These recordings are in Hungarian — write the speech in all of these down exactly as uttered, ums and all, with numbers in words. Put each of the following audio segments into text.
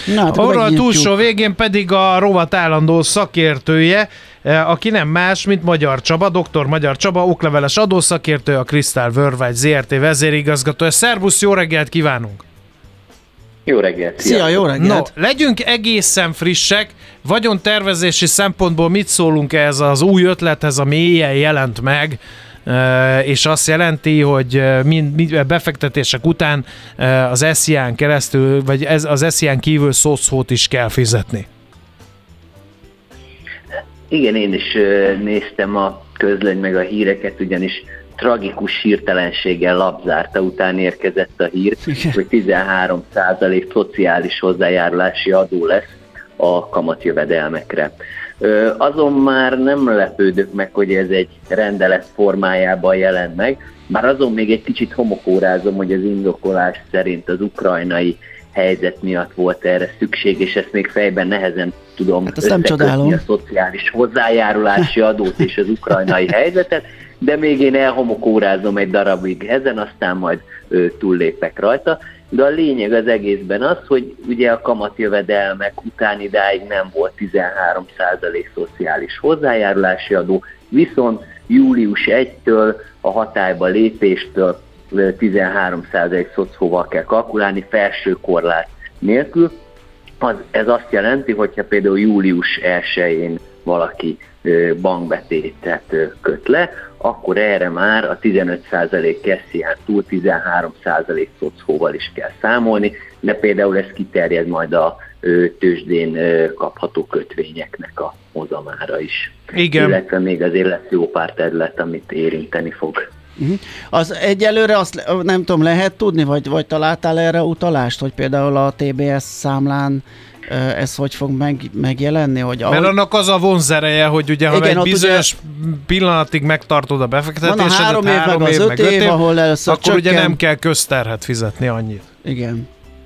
Na, hát a vonal túlsó végén pedig a rovat állandó szakértője, aki nem más, mint Magyar Csaba, doktor Magyar Csaba, okleveles adószakértő, a Crystal Worldwide zé er té vezérigazgatója. Szervusz, jó reggelt kívánunk! Jó reggelt! Szia, szia jó reggelt! No, legyünk egészen frissek, vagyontervezési szempontból mit szólunk ez az új ötlethez, ami éjjel jelent meg, és azt jelenti, hogy mind befektetések után az es zé á-n keresztül, vagy ez, az es zé á-n kívül szószót is kell fizetni. Igen, én is néztem a közlöny meg a híreket, ugyanis tragikus hirtelenséggel lapzárta után érkezett a hír, hogy tizenhárom százalék szociális hozzájárulási adó lesz a kamatjövedelmekre. Azon már nem lepődök meg, hogy ez egy rendelet formájában jelent meg, bár azon még egy kicsit homokórázom, hogy az indokolás szerint az ukrajnai helyzet miatt volt erre szükség, és ezt még fejben nehezen tudom hát összekötni a szociális hozzájárulási adót és az ukrajnai helyzetet, de még én elhomokórázom egy darabig ezen, aztán majd ö, túllépek rajta. De a lényeg az egészben az, hogy ugye a kamatjövedelmek után idáig nem volt tizenhárom százalék szociális hozzájárulási adó, viszont július elsejétől a hatályba lépéstől tizenhárom százalék szocóval kell kalkulálni, felső korlát nélkül. Az, ez azt jelenti, hogyha például július elsején valaki bankbetétet köt le, akkor erre már a tizenöt százalék es zé á-n túl tizenhárom százalék szocóval is kell számolni, de például ez kiterjed majd a tőzsdén kapható kötvényeknek a hozamára is. Igen. Illetve még azért lesz jó pár terület, amit érinteni fog. Uh-huh. Az egyelőre azt nem tudom, lehet tudni, vagy, vagy találtál erre utalást, hogy például a té bé es számlán ez hogy fog meg, megjelenni? Hogy ahogy... Mert annak az a vonzereje, hogy ugye, ha igen, egy bizonyos ugye... pillanatig megtartod a befektetésedet, van a három év, három év, meg az öt év, év, ahol először akkor csökken. Ugye nem kell közterhet fizetni annyit. Igen.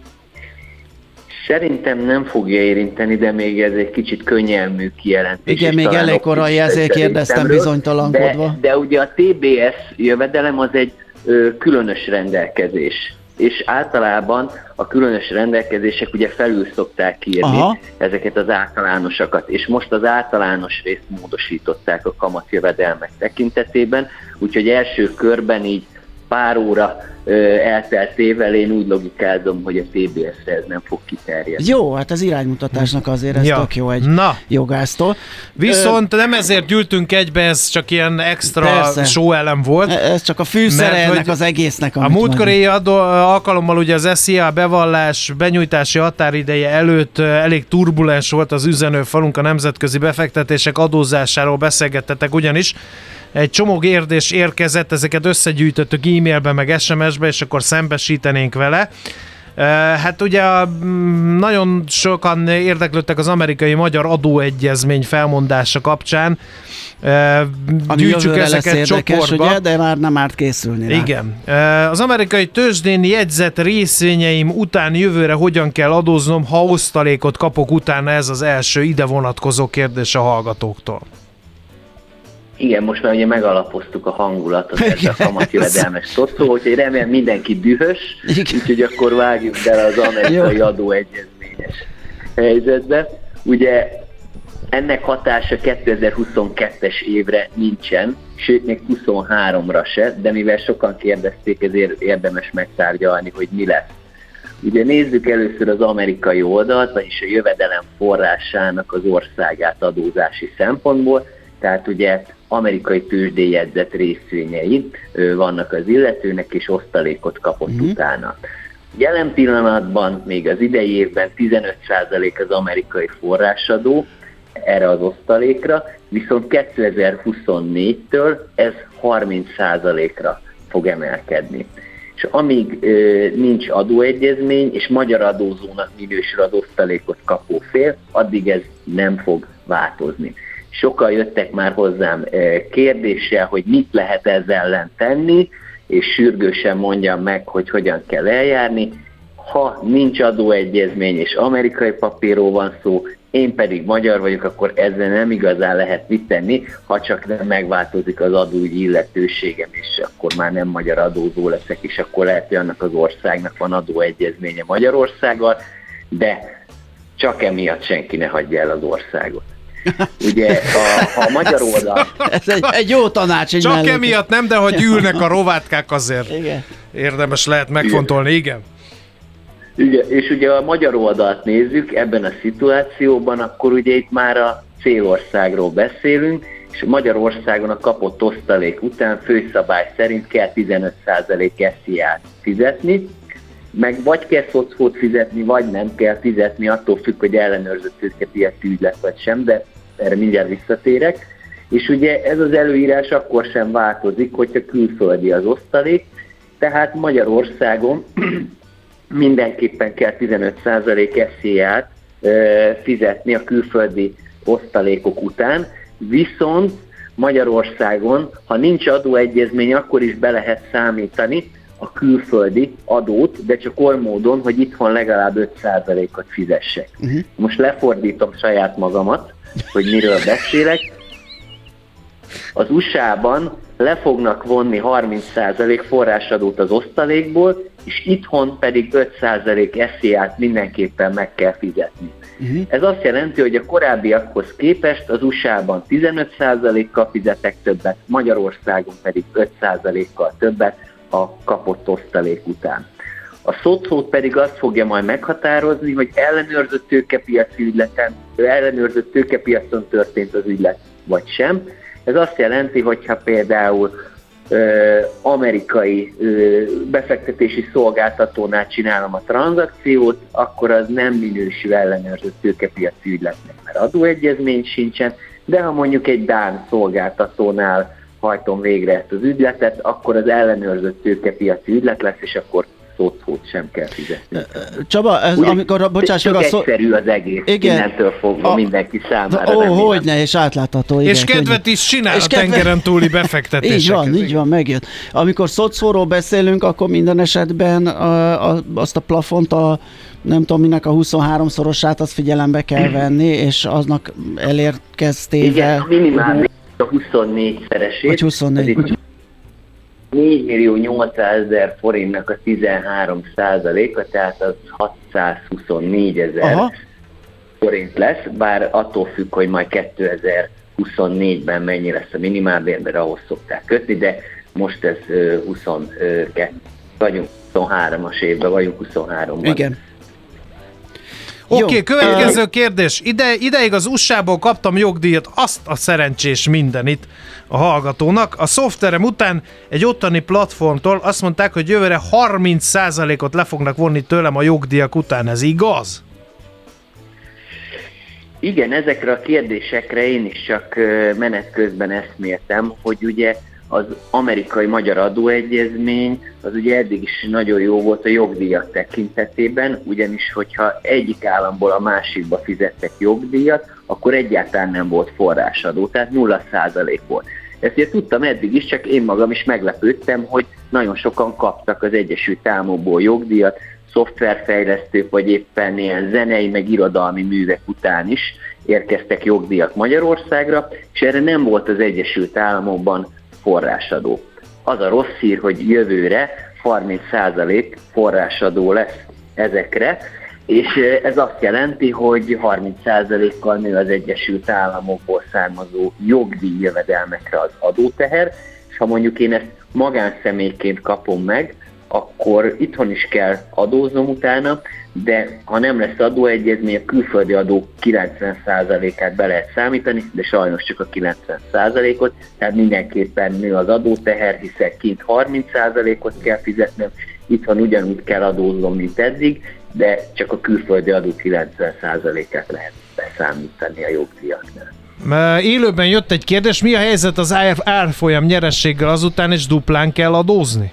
Szerintem nem fogja érinteni, de még ez egy kicsit könnyelmű kijelentés. Igen, még elég korai, ezért kérdeztem bizonytalankodva. De, de ugye a té bé es jövedelem az egy ö, különös rendelkezés. És általában a különös rendelkezések ugye felül szokták írni Aha. ezeket az általánosakat, és most az általános részt módosították a kamatjövedelmek tekintetében, úgyhogy első körben így pár óra ö, elteltével én úgy logikázom, hogy a té bé es-re ez nem fog kiterjedni. Jó, hát az iránymutatásnak azért ez ja. tök jó egy Na. jogásztól. Viszont ö... nem ezért gyűltünk egybe, ez csak ilyen extra show elem volt. Ez csak a fűszere ennek az egésznek. A múltkori alkalommal ugye az es zé á bevallás benyújtási határideje előtt elég turbulens volt az üzenőfalunk, a nemzetközi befektetések adózásáról beszélgettetek ugyanis. Egy csomó kérdés érkezett, ezeket összegyűjtöttük e-mailbe, meg es em es-be, és akkor szembesítenénk vele. Hát ugye nagyon sokan érdeklődtek az amerikai-magyar adóegyezmény felmondása kapcsán. Ami gyűjtsük ezeket érdekes, csoportba. Ugye, de már nem árt készülni rá. Igen. Az amerikai tőzsdén jegyzett részvényeim után jövőre hogyan kell adóznom, ha osztalékot kapok utána? Ez az első ide vonatkozó kérdés a hallgatóktól. Igen, most már ugye megalapoztuk a hangulatot ezzel a kamatjövedelmes szocó, úgyhogy remélem mindenki dühös, úgyhogy akkor vágjuk bele az amerikai adóegyezményes helyzetbe. Ugye ennek hatása kétezer-huszonkettes évre nincsen, sőt még huszonháromra se, de mivel sokan kérdezték, ezért érdemes megtárgyalni, hogy mi lesz. Ugye nézzük először az amerikai oldalt, vagyis a jövedelem forrásának az országát adózási szempontból, tehát ugye amerikai tőzsdén jegyzett részvényei vannak az illetőnek, és osztalékot kapott mm-hmm. utána. Jelen pillanatban, még az idei évben tizenöt százalék az amerikai forrásadó erre az osztalékra, viszont kétezer-huszonnégytől ez harminc százalékra fog emelkedni. És amíg ö, nincs adóegyezmény, és magyar adózónak minősül az osztalékot kapó fél, addig ez nem fog változni. Sokan jöttek már hozzám kérdéssel, hogy mit lehet ezzel ellen tenni, és sürgősen mondjam meg, hogy hogyan kell eljárni. Ha nincs adóegyezmény és amerikai papírról van szó, én pedig magyar vagyok, akkor ezzel nem igazán lehet mit tenni, ha csak nem megváltozik az adóügyi illetőségem, és akkor már nem magyar adózó leszek, és akkor lehet, hogy annak az országnak van adóegyezménye Magyarországgal, de csak emiatt senki ne hagyja el az országot. Ugye a, a magyar oldal... Ez egy, egy jó tanács. Egy csak mellékes. emiatt nem, de hogy ülnek a rovátkák azért. Igen. Érdemes lehet megfontolni, igen. Igen, és ugye a magyar oldalt nézzük ebben a szituációban, akkor ugye itt már a célországról beszélünk, és Magyarországon a kapott osztalék után főszabály szerint kell tizenöt százalék es zé á-t fizetni, meg vagy kell szocfót fizetni, vagy nem kell fizetni, attól függ, hogy ellenőrzött tőkepiaci ügylet vagy sem, de erre mindjárt visszatérek. És ugye ez az előírás akkor sem változik, hogyha külföldi az osztalék, tehát Magyarországon mindenképpen kell tizenöt százalék es zé á-t fizetni a külföldi osztalékok után, viszont Magyarországon, ha nincs adóegyezmény, akkor is be lehet számítani a külföldi adót, de csak oly módon, hogy itthon legalább öt százalékot fizessek. Uh-huh. Most lefordítom saját magamat, hogy miről beszélek. Az u es á-ban le fognak vonni harminc százalék forrásadót az osztalékból, és itthon pedig öt százalék es zé á-t mindenképpen meg kell fizetni. Uh-huh. Ez azt jelenti, hogy a korábbiakhoz képest az u es á-ban tizenöt százalékkal fizetek többet, Magyarországon pedig öt százalékkal többet a kapott osztalék után. A szocót pedig azt fogja majd meghatározni, hogy ellenőrzött tőkepiaci ügyleten, ellenőrzött tőkepiacon történt az ügylet, vagy sem. Ez azt jelenti, hogyha például ö, amerikai ö, befektetési szolgáltatónál csinálom a tranzakciót, akkor az nem minősül ellenőrzött tőkepiaci ügyletnek, mert adóegyezmény sincsen, de ha mondjuk egy dán szolgáltatónál hajtom végre ezt az ügyletet, akkor az ellenőrzött tőkepiaci ügylet lesz, és akkor szót sem kell fizetni. Csaba, ez Ugye, amikor, bocsáss meg a szó... egyszerű az egész, igen. Innentől fogva a... mindenki számára. Ó, hogyne, és átlátható. Igen, és kedvet könnyen. Is csinál és a kedve... tengeren túli befektetéseket. Így van, így van, megjött. Amikor szocóról beszélünk, akkor minden esetben a, a, azt a plafont, a, nem tudom minek a huszonháromszorosát, azt figyelembe kell venni, és aznak elérkeztével... Igen, a minimál a huszonnégyszeresét. Vagy huszonnégy. négy millió nyolcszázezer forintnak a tizenhárom százaléka, tehát az hatszázhuszonnégy ezer forint lesz, bár attól függ, hogy majd kétezer-huszonnégyben mennyi lesz a minimálbér, mert ahhoz szokták kötni, de most ez huszonkettő, vagyunk huszonhármas évben, vagyunk huszonháromban. Igen. Oké, okay, következő kérdés. Ide, ideig az u es á-ból kaptam jogdíjat, azt a szerencsés mindenit a hallgatónak. A szoftverem után egy ottani platformtól azt mondták, hogy jövőre harminc százalékot le fognak vonni tőlem a jogdíjak után. Ez igaz? Igen, ezekre a kérdésekre én is csak menet közben eszméltem, hogy ugye az amerikai-magyar adóegyezmény az ugye eddig is nagyon jó volt a jogdíjak tekintetében, ugyanis hogyha egyik államból a másikba fizettek jogdíjat, akkor egyáltalán nem volt forrásadó, tehát nulla százalék volt. Ezt ugye tudtam eddig is, csak én magam is meglepődtem, hogy nagyon sokan kaptak az Egyesült Államokból jogdíjat, szoftverfejlesztők, vagy éppen ilyen zenei, meg irodalmi művek után is érkeztek jogdíjak Magyarországra, és erre nem volt az Egyesült Államokban forrásadó. Az a rossz hír, hogy jövőre harminc százalék forrásadó lesz ezekre, és ez azt jelenti, hogy harminc százalékkal nő az Egyesült Államokból származó jogdíj jövedelmekre az adóteher, és ha mondjuk én ezt magánszemélyként kapom meg, akkor itthon is kell adóznom utána, de ha nem lesz adóegyezmény, a külföldi adó kilencven százalékát be lehet számítani, de sajnos csak a kilencven százalékot, tehát mindenképpen nő az adóteher, hiszen kint harminc százalékot kell fizetnem, itthon ugyanúgy kell adóznom, mint eddig, de csak a külföldi adó kilencven százalékát lehet beszámítani a jogdíjaknál. Élőben jött egy kérdés, mi a helyzet az árfolyam nyerességgel azután, és duplán kell adózni?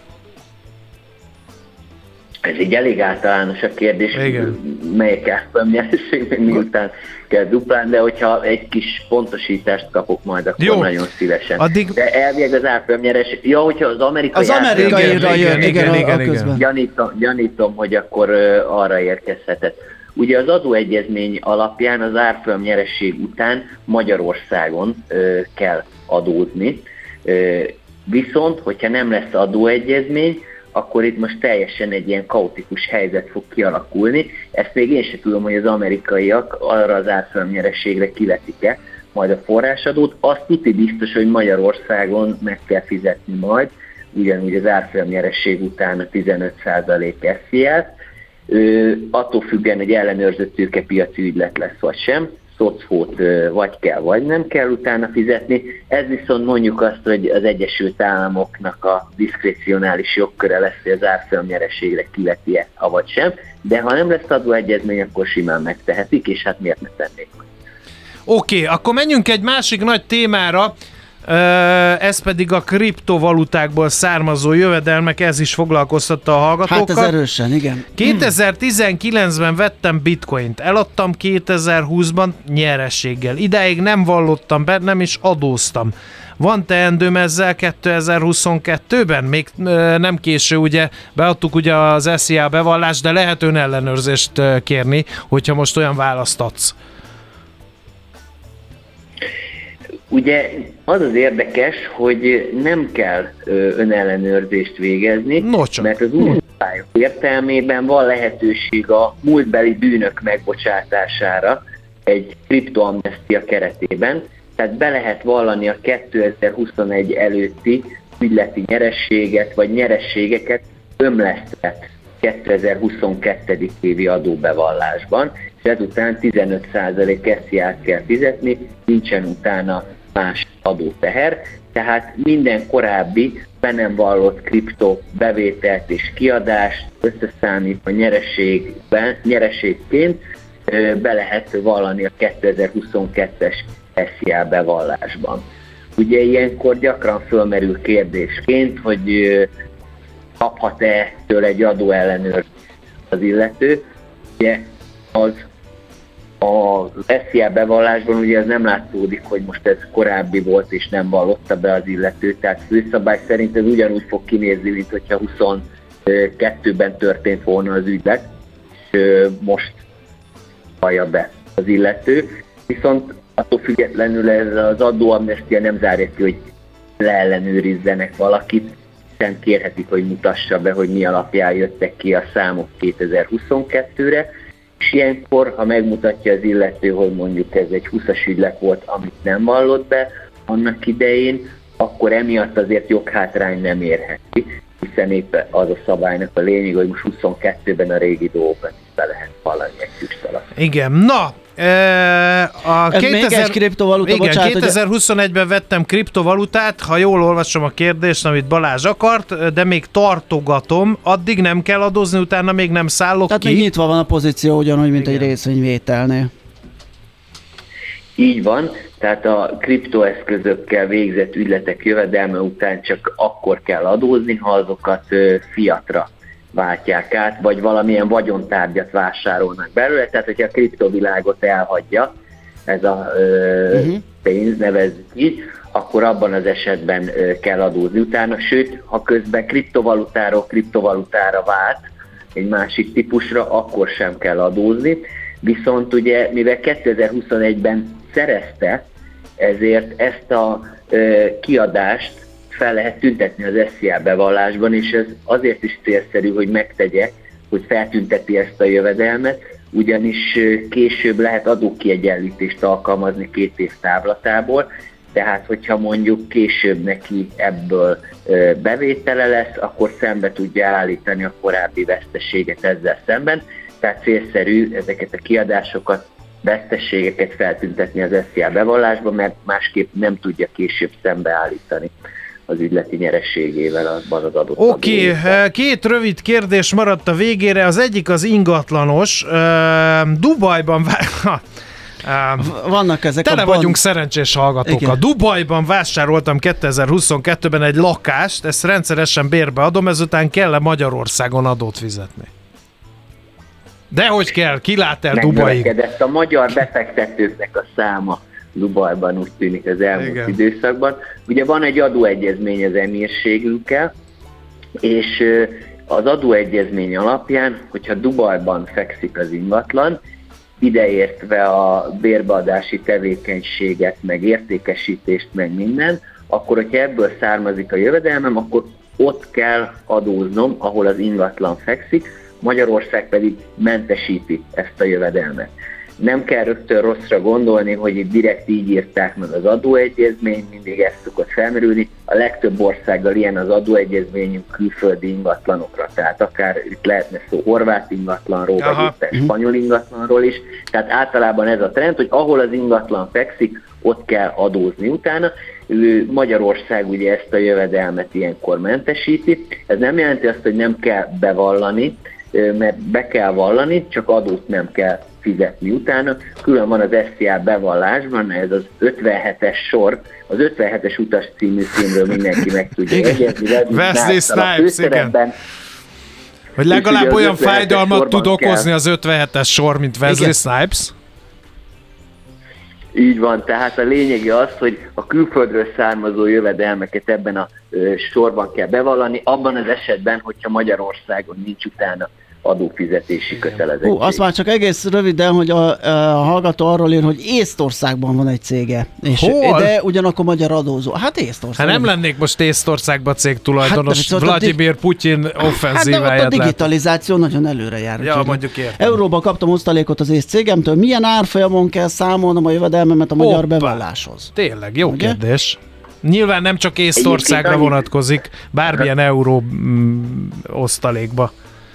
Ez egy elég általános a kérdés, igen. Melyik árfolyamnyeresség, még miután kell duplán, de hogyha egy kis pontosítást kapok majd, akkor jó. Nagyon szívesen. Addig... De elvileg az árfolyamnyeresség, ja, hogyha az amerikai az amerikaira jön, igen, igen, igen. Gyanítom, gyanítom, hogy akkor uh, arra érkezhetett. Ugye az adóegyezmény alapján az árfolyamnyeresség után Magyarországon uh, kell adózni, uh, viszont hogyha nem lesz adóegyezmény, akkor itt most teljesen egy ilyen kaotikus helyzet fog kialakulni. Ezt még én sem tudom, hogy az amerikaiak arra az árfolyamnyereségre kivetik-e majd a forrásadót. Azt tuti biztos, hogy Magyarországon meg kell fizetni majd, ugyanúgy az árfolyamnyeresség után a tizenöt százalék es zé el. Attól függően, hogy ellenőrzött tőkepiaci ügylet lesz vagy sem, szocfót vagy kell, vagy nem kell utána fizetni. Ez viszont mondjuk azt, hogy az Egyesült Államoknak a diszkrecionális jogköre lesz, hogy az árfolyamnyereségre kiveti-e, avagy sem, de ha nem lesz adóegyezmény, akkor simán megtehetik, és hát miért ne tennék? Oké, okay, akkor menjünk egy másik nagy témára, ez pedig a kriptovalutákból származó jövedelmek, ez is foglalkoztatta a hallgatókat. Hát ez erősen, igen. kétezer-tizenkilencben vettem bitcoint, eladtam kétezer-húszban nyereséggel. Idáig nem vallottam be, nem is adóztam. Van teendőm ezzel kétezer-huszonkettőben? Még nem késő, ugye beadtuk ugye az es zé á bevallást, de lehet önellenőrzést kérni, hogyha most olyan választ adsz. Ugye az az érdekes, hogy nem kell önellenőrzést végezni, Nocsak. mert az új szabályok értelmében van lehetőség a múltbeli bűnök megbocsátására egy kriptoamnestia keretében, tehát be lehet vallani a kétezer-huszonegy előtti ügyleti nyerességet vagy nyerességeket ömlesztve kétezer-huszonkettő évi adóbevallásban, és ezután tizenöt százalék es zé á-t kell fizetni, nincsen utána más adóteher, tehát minden korábbi be nem vallott kripto bevételt és kiadást összeszámítva nyereségben, nyereségként be lehet vallani a kétezer-huszonkettes es zé á bevallásban. Ugye ilyenkor gyakran fölmerül kérdésként, hogy kaphat-e tőle egy adóellenőrzést az illető. Ugye az az es zé á bevallásban ugye ez nem látszódik, hogy most ez korábbi volt és nem vallotta be az illető, tehát főszabály szerint ez ugyanúgy fog kinézni, mint hogyha huszonkettőben történt volna az ügylet, és most vallja be az illető. Viszont attól függetlenül ez az adóamnestia nem zárja ki, hogy leellenőrizzenek valakit, hiszen kérhetik, hogy mutassa be, hogy mi alapján jöttek ki a számok kétezer-huszonkettőre, és ilyenkor, ha megmutatja az illető, hogy mondjuk ez egy húszas ügylet volt, amit nem vallott be annak idején, akkor emiatt azért joghátrány nem érheti, hiszen éppen az a szabálynak a lényeg, hogy most huszonkettőben a régi dolgokat is be lehet vallani egy füst alatt. Igen, na! A kétezer... Még egy kriptovaluta, igen, bocsánat, kétezer-huszonegyben vettem kriptovalutát, ha jól olvasom a kérdést, amit Balázs akart, de még tartogatom, addig nem kell adózni, utána még nem szállok Tehát ki. még nyitva van a pozíció, ugyanúgy, mint igen. egy részvényvételnél. Így van, tehát a kriptoeszközökkel végzett ügyletek jövedelme után csak akkor kell adózni, ha azokat fiatra váltják át, vagy valamilyen vagyontárgyat vásárolnak belőle, tehát hogyha a kriptovilágot elhagyja ez a ö, uh-huh. pénz, nevezzük így, akkor abban az esetben ö, kell adózni utána, sőt, ha közben kriptovalutáról kriptovalutára vált egy másik típusra, akkor sem kell adózni, viszont ugye, mivel kétezer-huszonegyben szerezte, ezért ezt a ö, kiadást fel lehet tüntetni az es zé á bevallásban, és ez azért is célszerű, hogy megtegye, hogy feltünteti ezt a jövedelmet, ugyanis később lehet adókiegyenlítést alkalmazni két év távlatából, tehát hogyha mondjuk később neki ebből bevétele lesz, akkor szembe tudja állítani a korábbi veszteséget ezzel szemben, tehát célszerű ezeket a kiadásokat, veszteségeket feltüntetni az es zé á bevallásban, mert másképp nem tudja később szembeállítani az ügyleti nyerességével abban az adott Oké, okay, két rövid kérdés maradt a végére, az egyik az ingatlanos. Dubajban vannak ezek Tele a vagyunk band... szerencsés hallgatókkal. Dubajban vásároltam kétezer-huszonkettőben egy lakást, ezt rendszeresen bérbe adom, ezután kell-e Magyarországon adót fizetni? Dehogy kell, kilát el Dubajig. Megnövekedett a magyar befektetőknek a száma Dubajban, úgy tűnik az elmúlt Igen. időszakban. Ugye van egy adóegyezmény az emírségünkkel, és az adóegyezmény alapján, hogyha Dubajban fekszik az ingatlan, ideértve a bérbeadási tevékenységet, meg értékesítést, meg minden, akkor hogyha ebből származik a jövedelmem, akkor ott kell adóznom, ahol az ingatlan fekszik, Magyarország pedig mentesíti ezt a jövedelmet. Nem kell rögtön rosszra gondolni, hogy itt direkt így írták meg az adóegyezményt, mindig ez szokott felmerülni. A legtöbb országgal ilyen az adóegyezményünk külföldi ingatlanokra, tehát akár itt lehetne szó horvát ingatlanról, Aha. vagy éppen spanyol ingatlanról is. Tehát általában ez a trend, hogy ahol az ingatlan fekszik, ott kell adózni utána. Magyarország ugye ezt a jövedelmet ilyenkor mentesíti. Ez nem jelenti azt, hogy nem kell bevallani, mert be kell vallani, csak adót nem kell fizetni utána. Külön van az es zé á bevallásban, ez az ötvenhetes sor, az ötvenhetes utas című filmről mindenki meg tudja jegyezni. Wesley Snipes, igen. Hogy legalább olyan fájdalmat tud okozni kell. Az ötvenhetes sor, mint Wesley igen. Snipes. Így van, tehát a lényege az, hogy a külföldről származó jövedelmeket ebben a ö, sorban kell bevallani, abban az esetben, hogyha Magyarországon nincs utána adófizetési kötelezettség. Ó, azt már csak egész röviden, hogy a, a hallgató arról ír, hogy Észtországban van egy cége. És Hol? De ugyanakkor magyar adózó. Hát Észtország. Hát nem lennék most Észtországban cégtulajdonos, hát, Vladimir Putyin offenzíváját. Hát de ott a digitalizáció lát. Nagyon előre jár. Ja, mondjuk értem. Euróban kaptam osztalékot az ész cégemtől. Milyen árfolyamon kell számolnom a jövedelmemet a magyar Hoppá. Bevalláshoz? Tényleg, jó Ugye? kérdés. Nyilván nem csak Észtországra vonatkozik, bármilyen euró mm, osztalékba.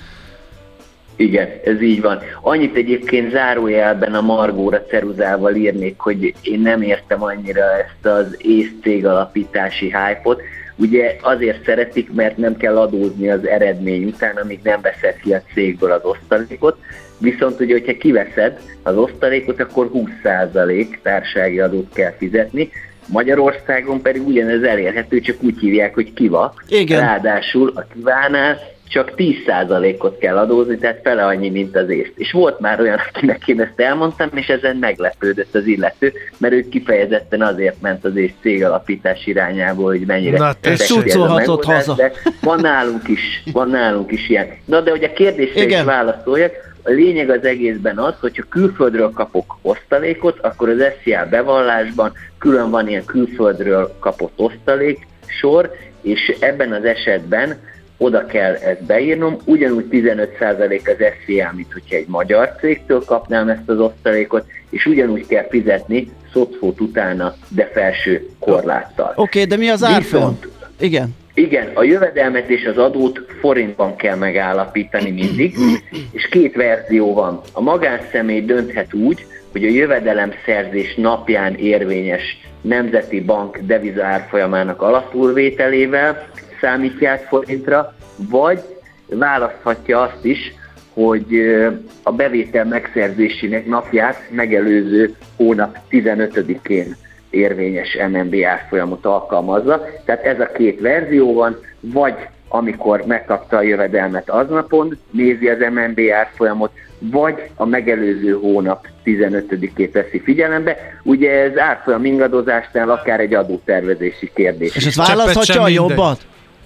Igen, ez így van. Annyit egyébként zárójelben a Margóra ceruzával írnék, hogy én nem értem annyira ezt az ész cégalapítási hype-ot. Ugye azért szeretik, mert nem kell adózni az eredmény után, amíg nem veszed ki a cégből az osztalékot. Viszont ugye, hogyha kiveszed az osztalékot, akkor húsz százalék társasági adót kell fizetni. Magyarországon pedig ugyanez elérhető, csak úgy hívják, hogy kivak. Igen. Ráadásul a kivánál csak tíz százalékot kell adózni, tehát fele annyi, mint az észt. És volt már olyan, akinek én ezt elmondtam, és ezen meglepődött az illető, mert ő kifejezetten azért ment az észt cégalapítás irányába, hogy mennyire Na, szexuálhatott haza. De van nálunk is, van nálunk is ilyen. Na, de hogy a kérdésre is válaszoljak, a lényeg az egészben az, hogyha külföldről kapok osztalékot, akkor az es zé á bevallásban külön van ilyen külföldről kapott osztalék sor, és ebben az esetben oda kell ezt beírnom, ugyanúgy tizenöt százalék az es zé á, mint hogyha egy magyar cégtől kapnám ezt az osztalékot, és ugyanúgy kell fizetni szocfót utána, de felső korláttal. Oké, okay, de mi az árfolyam? Igen. Igen, a jövedelmet és az adót forintban kell megállapítani mindig, és két verzió van. A magánszemély dönthet úgy, hogy a jövedelemszerzés napján érvényes Nemzeti Bank deviza árfolyamának alapulvételével számítják forintra, vagy választhatja azt is, hogy a bevétel megszerzésének napját megelőző hónap tizenötödikén érvényes em en bé árfolyamot alkalmazza. Tehát ez a két verzió van, vagy amikor megkapta a jövedelmet aznapon, nézi az em en bé árfolyamot, vagy a megelőző hónap tizenötödikét veszi figyelembe. Ugye ez árfolyam ingadozásnál akár egy adótervezési kérdés. És ezt választhatja a jobbat?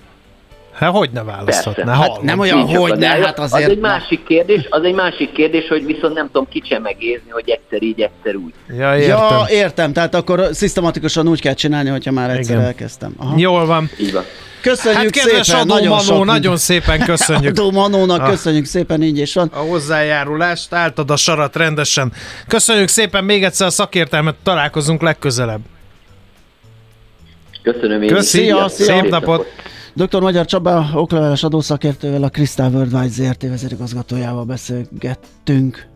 Hát hogy ne választhatná? Hát nem olyan, hogy ne, hát azért... Az egy másik kérdés, az egy másik kérdés, hogy viszont nem tudom kicsi megérzni, hogy egyszer így, egyszer úgy. Ja, értem. Ja, értem, tehát akkor szisztematikusan úgy kell csinálni, hogyha már egyszer Igen. elkezdtem. Aha. Jól van. Így van. Köszönjük hát kedves szépen, Adó nagyon Manó, sok nagyon szépen köszönjük. Adó Manónak ah. köszönjük szépen, így is van. A hozzájárulást, álltad a sarat rendesen. Köszönjük szépen még egyszer a szakértelmet, találkozunk legközelebb. Köszönöm én. Köszi, szia, szia. Szép napot. doktor Magyar Csaba, okleveles adószakértővel, a Crystal Worldwide zé er té vezérigazgatójával beszélgettünk.